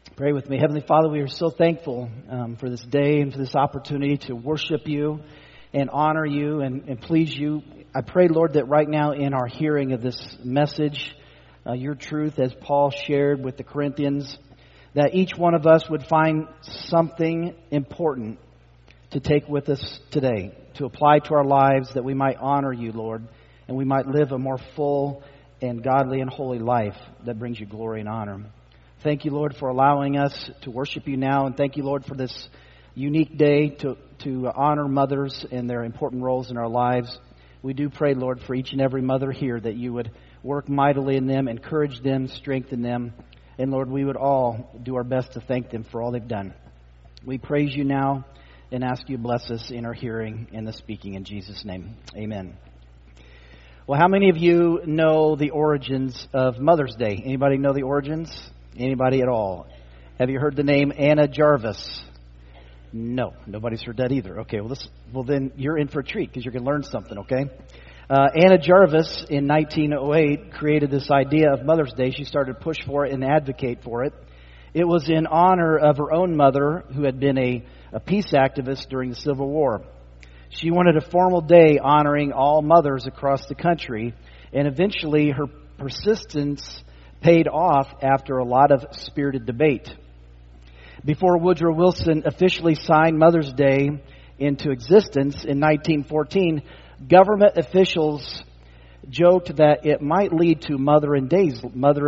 Pray with me. Heavenly Father, we are so thankful for this day and for this opportunity to worship you and honor you and please you. I pray, Lord, that right now in our hearing of this message, your truth as Paul shared with the Corinthians, that each one of us would find something important to take with us today, to apply to our lives, that we might honor you, Lord, and we might live a more full and godly and holy life that brings you glory and honor. Thank you, Lord, for allowing us to worship you now. And thank you, Lord, for this unique day to honor mothers and their important roles in our lives. We do pray, Lord, for each and every mother here that you would work mightily in them, encourage them, strengthen them. And, Lord, we would all do our best to thank them for all they've done. We praise you now and ask you to bless us in our hearing and the speaking in Jesus' name. Amen. Well, how many of you know the origins of Mother's Day? Anybody know the origins? Anybody at all? Have you heard the name Anna Jarvis? No, nobody's heard that either. Okay, well then you're in for a treat because you're going to learn something, okay? Anna Jarvis in 1908 created this idea of Mother's Day. She started to push for it and advocate for it. It was in honor of her own mother, who had been a peace activist during the Civil War. She wanted a formal day honoring all mothers across the country, and eventually her persistence paid off after a lot of spirited debate. Before Woodrow Wilson officially signed Mother's Day into existence in 1914, government officials joked that it might lead to Mother-in-Law's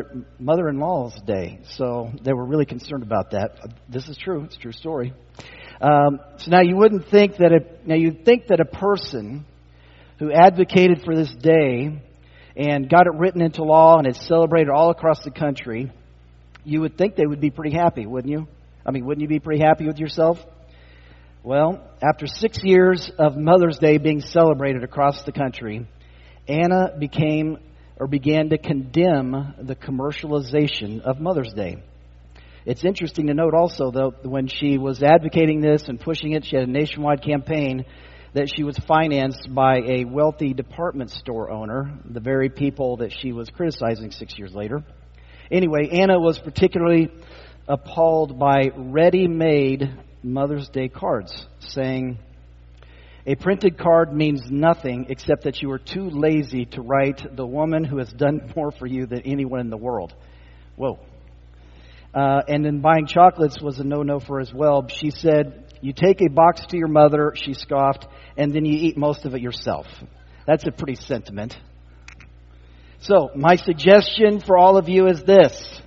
Day. So they were really concerned about that. This is true. It's a true story. So now you'd think that a person who advocated for this day and got it written into law and it's celebrated all across the country, you would think they would be pretty happy, wouldn't you? I mean, wouldn't you be pretty happy with yourself? Well, after 6 years of Mother's Day being celebrated across the country, Anna began to condemn the commercialization of Mother's Day. It's interesting to note also, though, when she was advocating this and pushing it, she had a nationwide campaign that she was financed by a wealthy department store owner, the very people that she was criticizing 6 years later. Anyway, Anna was particularly appalled by ready-made Mother's Day cards, saying, "A printed card means nothing except that you are too lazy to write the woman who has done more for you than anyone in the world." Whoa. And then buying chocolates was a no-no for her as well. She said, "You take a box to your mother," she scoffed, "and then you eat most of it yourself." That's a pretty sentiment. So, my suggestion for all of you is this.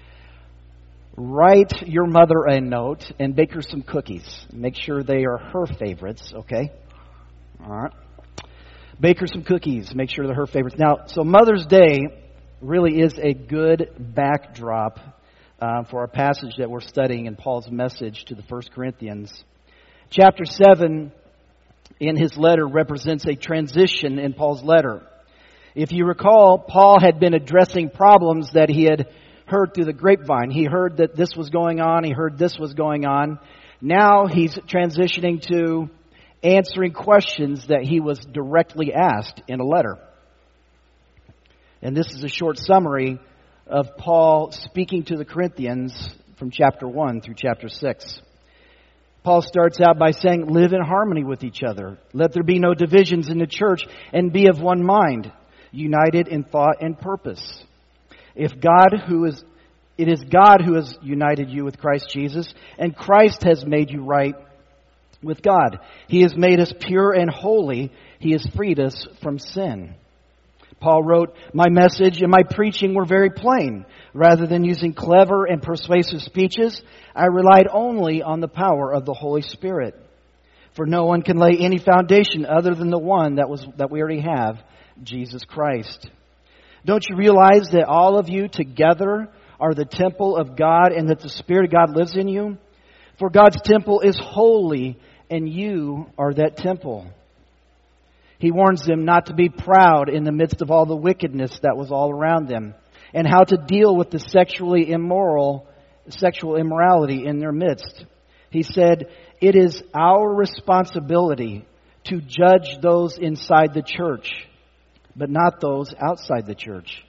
Write your mother a note and bake her some cookies. Make sure they are her favorites, okay? All right. Bake her some cookies. Make sure they're her favorites. Now, so Mother's Day really is a good backdrop for our passage that we're studying in Paul's message to the 1 Corinthians. Chapter 7 in his letter represents a transition in Paul's letter. If you recall, Paul had been addressing problems that he had heard through the grapevine. He heard that this was going on. He heard this was going on. Now he's transitioning to answering questions that he was directly asked in a letter. And this is a short summary of Paul speaking to the Corinthians from chapter 1 through chapter 6. Paul starts out by saying, "Live in harmony with each other. Let there be no divisions in the church, and be of one mind, united in thought and purpose. It is God who has united you with Christ Jesus, and Christ has made you right with God. He has made us pure and holy. He has freed us from sin." Paul wrote, "My message and my preaching were very plain. Rather than using clever and persuasive speeches, I relied only on the power of the Holy Spirit. For no one can lay any foundation other than the one that we already have, Jesus Christ. Don't you realize that all of you together are the temple of God and that the Spirit of God lives in you? For God's temple is holy and you are that temple." He warns them not to be proud in the midst of all the wickedness that was all around them, and how to deal with the sexual immorality in their midst. He said, "It is our responsibility to judge those inside the church, but not those outside the church.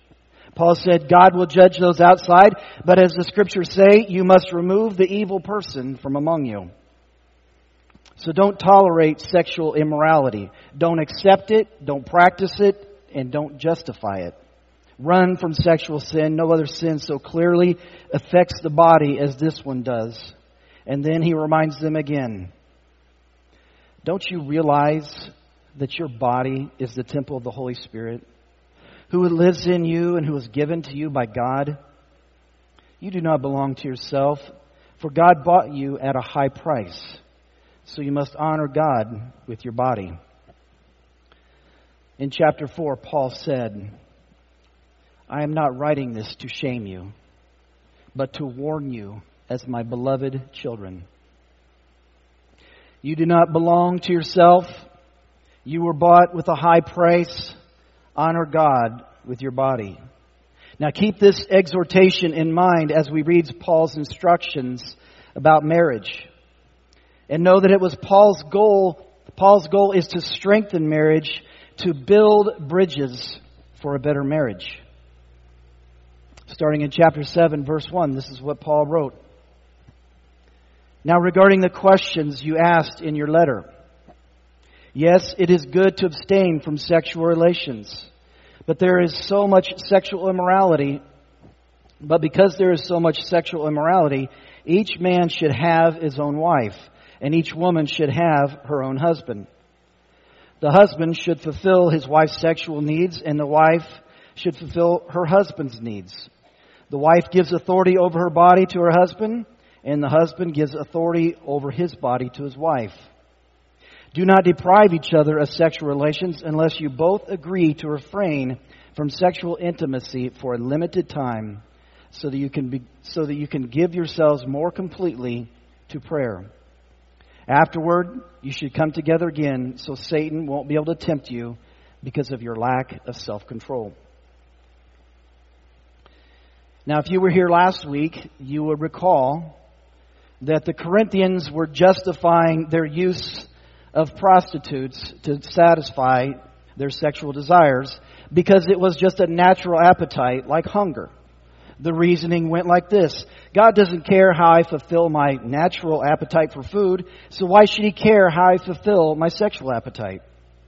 Paul said, God will judge those outside, but as the Scriptures say, you must remove the evil person from among you. So don't tolerate sexual immorality. Don't accept it, don't practice it, and don't justify it. Run from sexual sin. No other sin so clearly affects the body as this one does. And then he reminds them again, don't you realize that your body is the temple of the Holy Spirit, who lives in you and who is given to you by God? You do not belong to yourself, for God bought you at a high price. So you must honor God with your body. In chapter 4, Paul said, I am not writing this to shame you, but to warn you as my beloved children. You do not belong to yourself. You were bought with a high price. Honor God with your body. Now keep this exhortation in mind as we read Paul's instructions about marriage. And know that it was Paul's goal. Paul's goal is to strengthen marriage, to build bridges for a better marriage. Starting in chapter 7, verse 1, this is what Paul wrote. Now regarding the questions you asked in your letter, yes, it is good to abstain from sexual relations, but there is so much sexual immorality. But because there is so much sexual immorality, each man should have his own wife, and each woman should have her own husband. The husband should fulfill his wife's sexual needs, and the wife should fulfill her husband's needs. The wife gives authority over her body to her husband, and the husband gives authority over his body to his wife. Do not deprive each other of sexual relations unless you both agree to refrain from sexual intimacy for a limited time, so that you can give yourselves more completely to prayer. Afterward, you should come together again so Satan won't be able to tempt you because of your lack of self-control. Now, if you were here last week, you would recall that the Corinthians were justifying their use of prostitutes to satisfy their sexual desires because it was just a natural appetite like hunger. The reasoning went like this: God doesn't care how I fulfill my natural appetite for food, so why should He care how I fulfill my sexual appetite?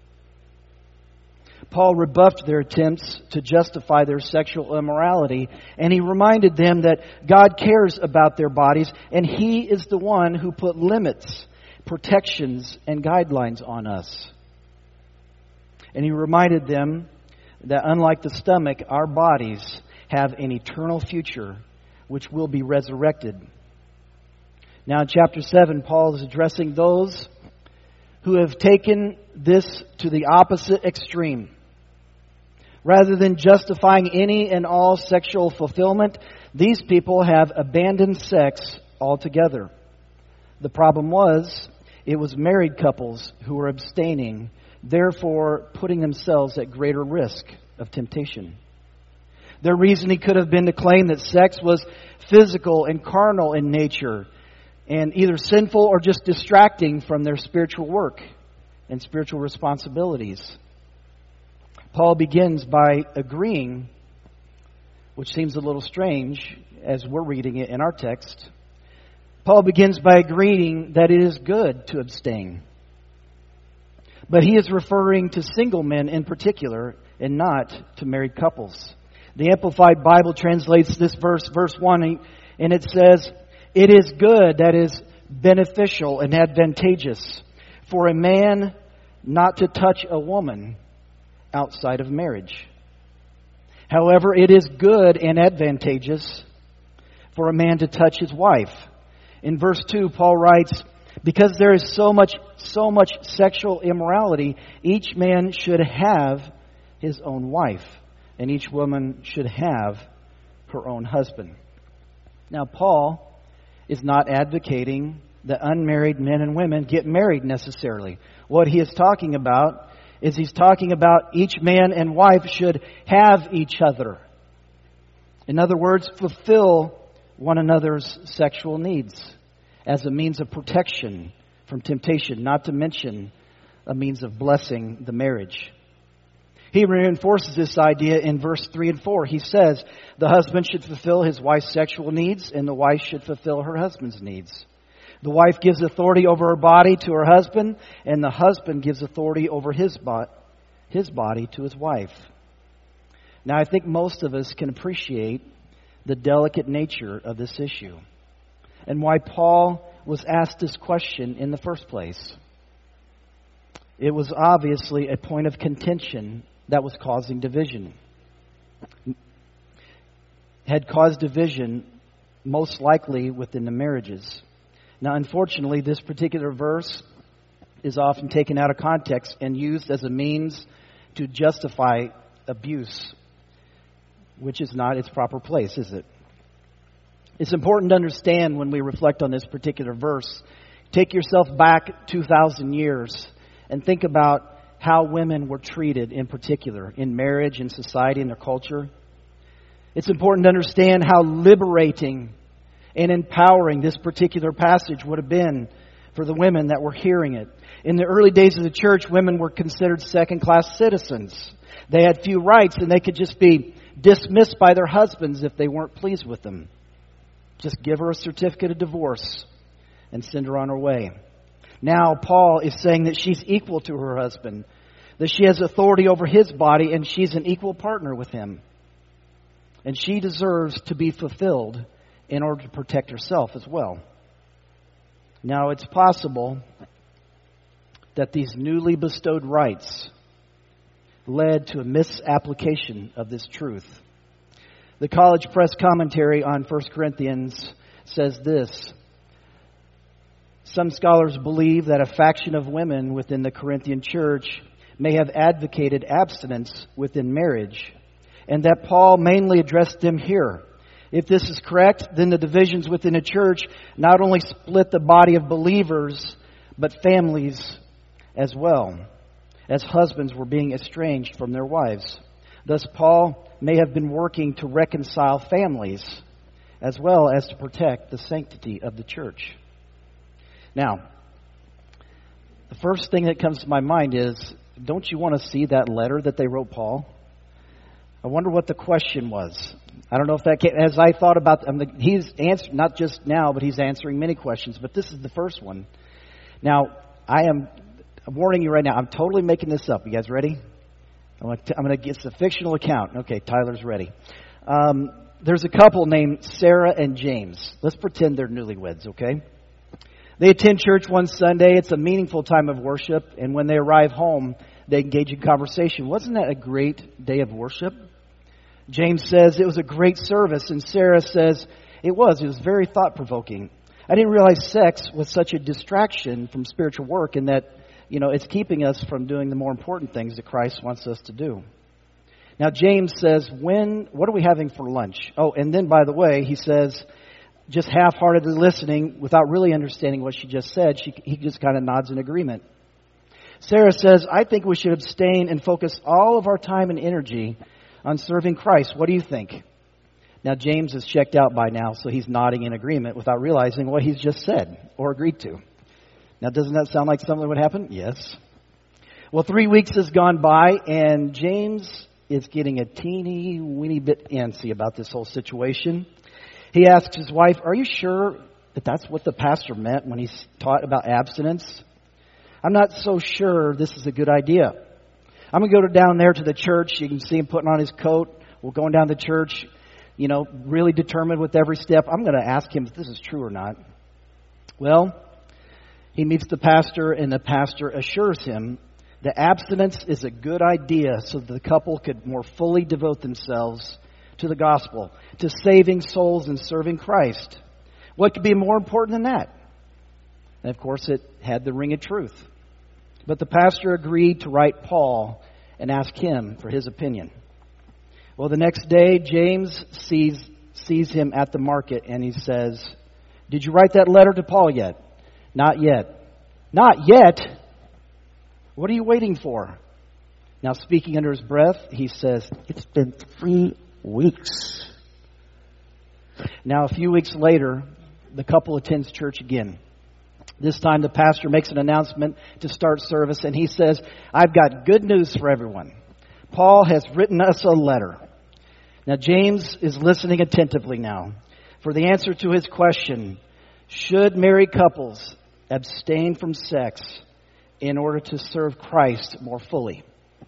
Paul rebuffed their attempts to justify their sexual immorality, and he reminded them that God cares about their bodies, and He is the one who put limits, protections, and guidelines on us. And he reminded them that unlike the stomach, our bodies have an eternal future which will be resurrected. Now in chapter 7, Paul is addressing those who have taken this to the opposite extreme. Rather than justifying any and all sexual fulfillment, these people have abandoned sex altogether. The problem was, it was married couples who were abstaining, therefore putting themselves at greater risk of temptation. Their reasoning could have been to claim that sex was physical and carnal in nature, and either sinful or just distracting from their spiritual work and spiritual responsibilities. Paul begins by agreeing, which seems a little strange as we're reading it in our text. Paul begins by agreeing that it is good to abstain. But he is referring to single men in particular and not to married couples. The Amplified Bible translates this verse 1, and it says, "It is good," that is beneficial and advantageous, "for a man not to touch a woman outside of marriage. However, it is good and advantageous for a man to touch his wife." In verse 2, Paul writes, "Because there is so much sexual immorality, each man should have his own wife, and each woman should have her own husband." Now, Paul is not advocating that unmarried men and women get married necessarily. What he is talking about is he's talking about each man and wife should have each other. In other words, fulfill one another's sexual needs as a means of protection from temptation, not to mention a means of blessing the marriage. He reinforces this idea in verse 3 and 4. He says, the husband should fulfill his wife's sexual needs, and the wife should fulfill her husband's needs. The wife gives authority over her body to her husband, and the husband gives authority over his body to his wife. Now, I think most of us can appreciate the delicate nature of this issue and why Paul was asked this question in the first place. It was obviously a point of contention that was causing division. Had caused division most likely within the marriages. Now, unfortunately, this particular verse is often taken out of context and used as a means to justify abuse, which is not its proper place, is it? It's important to understand when we reflect on this particular verse. Take yourself back 2,000 years and think about how women were treated in particular in marriage, in society, in their culture. It's important to understand how liberating and empowering this particular passage would have been for the women that were hearing it. In the early days of the church, women were considered second-class citizens. They had few rights, and they could just be dismissed by their husbands if they weren't pleased with them. Just give her a certificate of divorce and send her on her way. Now, Paul is saying that she's equal to her husband, that she has authority over his body, and she's an equal partner with him. And she deserves to be fulfilled in order to protect herself as well. Now, it's possible that these newly bestowed rights led to a misapplication of this truth. The College Press commentary on 1 Corinthians says this: some scholars believe that a faction of women within the Corinthian church may have advocated abstinence within marriage, and that Paul mainly addressed them here. If this is correct, then the divisions within a church not only split the body of believers, but families as well, as husbands were being estranged from their wives. Thus, Paul may have been working to reconcile families as well as to protect the sanctity of the church. Now, the first thing that comes to my mind is, don't you want to see that letter that they wrote Paul? I wonder what the question was. I don't know if that came, as I thought about, he's answered, not just now, but he's answering many questions, but this is the first one. Now, I'm warning you right now, I'm totally making this up. You guys ready? I'm going to get a fictional account. Okay, Tyler's ready. There's a couple named Sarah and James. Let's pretend they're newlyweds, okay? They attend church one Sunday. It's a meaningful time of worship. And when they arrive home, they engage in conversation. Wasn't that a great day of worship? James says it was a great service. And Sarah says it was. It was very thought-provoking. I didn't realize sex was such a distraction from spiritual work, and that, it's keeping us from doing the more important things that Christ wants us to do. Now, James says, what are we having for lunch? Oh, and then, by the way, he says, just half-heartedly listening without really understanding what she just said, he just kind of nods in agreement. Sarah says, I think we should abstain and focus all of our time and energy on serving Christ. What do you think? Now, James is checked out by now, so he's nodding in agreement without realizing what he's just said or agreed to. Now, doesn't that sound like something that would happen? Yes. Well, 3 weeks has gone by, and James is getting a teeny weeny bit antsy about this whole situation. He asks his wife, are you sure that that's what the pastor meant when he taught about abstinence? I'm not so sure this is a good idea. I'm going to go down there to the church. You can see him putting on his coat. We're going down to church, really determined with every step. I'm going to ask him if this is true or not. Well, he meets the pastor, and the pastor assures him that abstinence is a good idea so that the couple could more fully devote themselves to the gospel, to saving souls and serving Christ. What could be more important than that? And of course, it had the ring of truth. But the pastor agreed to write Paul and ask him for his opinion. Well, the next day, James sees him at the market, and he says, did you write that letter to Paul yet? Not yet. Not yet? What are you waiting for? Now, speaking under his breath, he says, it's been 3 weeks. Now, a few weeks later, the couple attends church again. This time the pastor makes an announcement to start service, and he says, I've got good news for everyone. Paul has written us a letter. Now, James is listening attentively now for the answer to his question, should married couples abstain from sex in order to serve Christ more fully?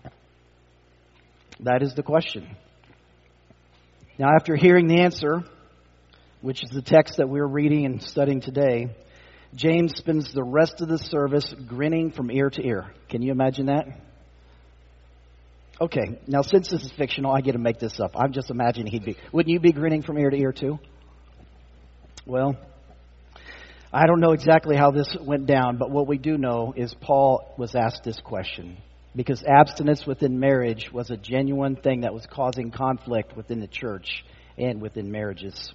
That is the question. Now, after hearing the answer, which is the text that we're reading and studying today, James spends the rest of the service grinning from ear to ear. Can you imagine that? Okay, now since this is fictional, I get to make this up. I'm just imagining wouldn't you be grinning from ear to ear too? Well, I don't know exactly how this went down, but what we do know is Paul was asked this question because abstinence within marriage was a genuine thing that was causing conflict within the church and within marriages.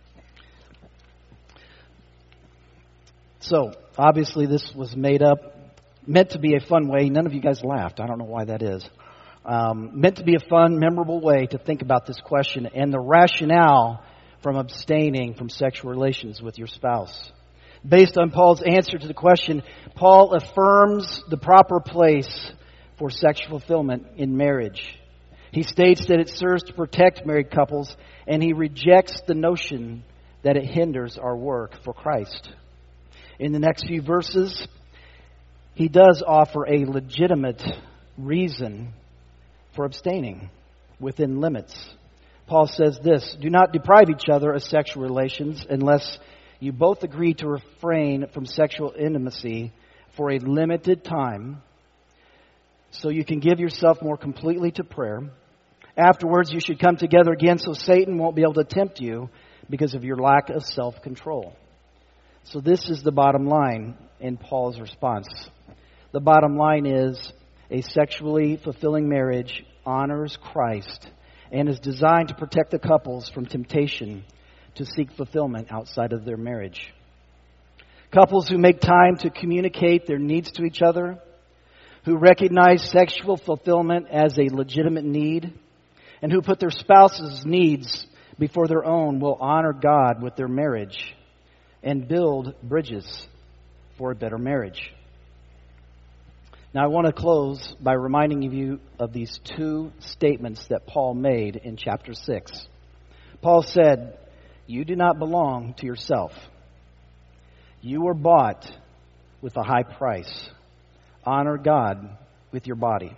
So, obviously this was meant to be a fun way. None of you guys laughed. I don't know why that is. Meant to be a fun, memorable way to think about this question and the rationale from abstaining from sexual relations with your spouse. Based on Paul's answer to the question, Paul affirms the proper place for sexual fulfillment in marriage. He states that it serves to protect married couples, and he rejects the notion that it hinders our work for Christ. In the next few verses, he does offer a legitimate reason for abstaining within limits. Paul says this, do not deprive each other of sexual relations unless you both agree to refrain from sexual intimacy for a limited time so you can give yourself more completely to prayer. Afterwards, you should come together again so Satan won't be able to tempt you because of your lack of self-control. So this is the bottom line in Paul's response. The bottom line is a sexually fulfilling marriage honors Christ and is designed to protect the couples from temptation to seek fulfillment outside of their marriage. Couples who make time to communicate their needs to each other, who recognize sexual fulfillment as a legitimate need, and who put their spouse's needs before their own will honor God with their marriage and build bridges for a better marriage. Now, I want to close by reminding you of these two statements that Paul made in chapter 6. Paul said, you do not belong to yourself. You were bought with a high price. Honor God with your body.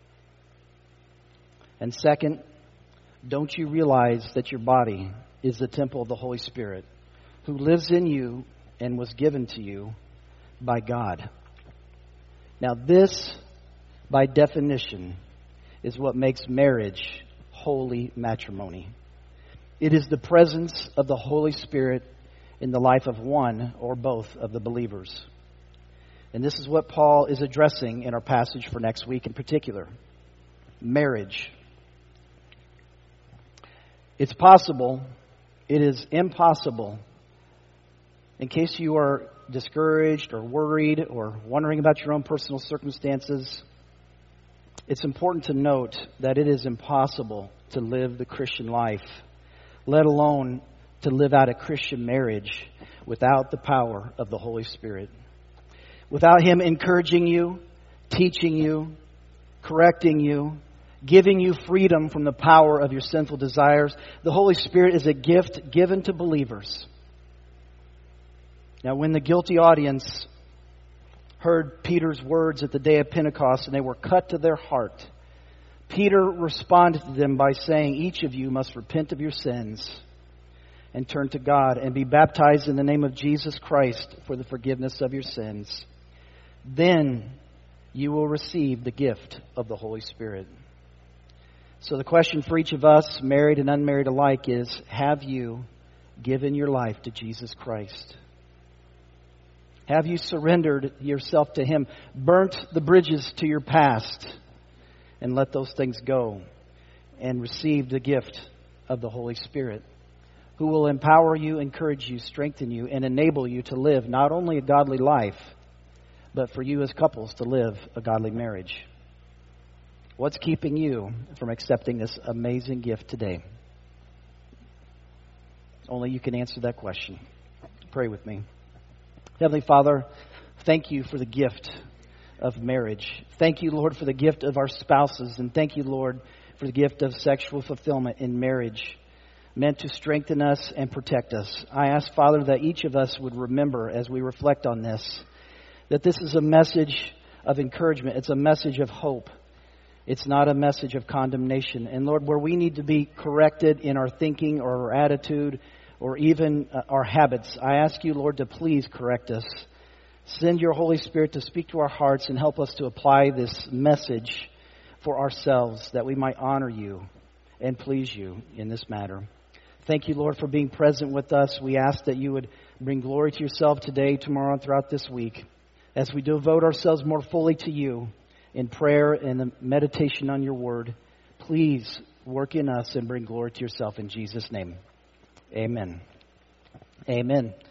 And second, don't you realize that your body is the temple of the Holy Spirit who lives in you and was given to you by God? Now this, by definition, is what makes marriage holy matrimony. It is the presence of the Holy Spirit in the life of one or both of the believers. And this is what Paul is addressing in our passage for next week in particular. Marriage. It's possible, it is impossible, in case you are discouraged or worried or wondering about your own personal circumstances, it's important to note that it is impossible to live the Christian life, let alone to live out a Christian marriage without the power of the Holy Spirit. Without Him encouraging you, teaching you, correcting you, giving you freedom from the power of your sinful desires, the Holy Spirit is a gift given to believers. Now, when the guilty audience heard Peter's words at the day of Pentecost and they were cut to their heart, Peter responded to them by saying, each of you must repent of your sins and turn to God and be baptized in the name of Jesus Christ for the forgiveness of your sins. Then you will receive the gift of the Holy Spirit. So the question for each of us, married and unmarried alike, is, have you given your life to Jesus Christ? Have you surrendered yourself to Him, burnt the bridges to your past, and let those things go, and received the gift of the Holy Spirit, who will empower you, encourage you, strengthen you, and enable you to live not only a godly life, but for you as couples to live a godly marriage? What's keeping you from accepting this amazing gift today? Only you can answer that question. Pray with me. Heavenly Father, thank you for the gift of marriage. Thank you, Lord, for the gift of our spouses, and thank you, Lord, for the gift of sexual fulfillment in marriage, meant to strengthen us and protect us. I ask, Father, that each of us would remember as we reflect on this, that this is a message of encouragement. It's a message of hope. It's not a message of condemnation. And Lord, where we need to be corrected in our thinking or our attitude or even our habits, I ask you, Lord, to please correct us. Send your Holy Spirit to speak to our hearts and help us to apply this message for ourselves, that we might honor you and please you in this matter. Thank you, Lord, for being present with us. We ask that you would bring glory to yourself today, tomorrow, and throughout this week as we devote ourselves more fully to you in prayer and the meditation on your word. Please work in us and bring glory to yourself in Jesus' name. Amen. Amen.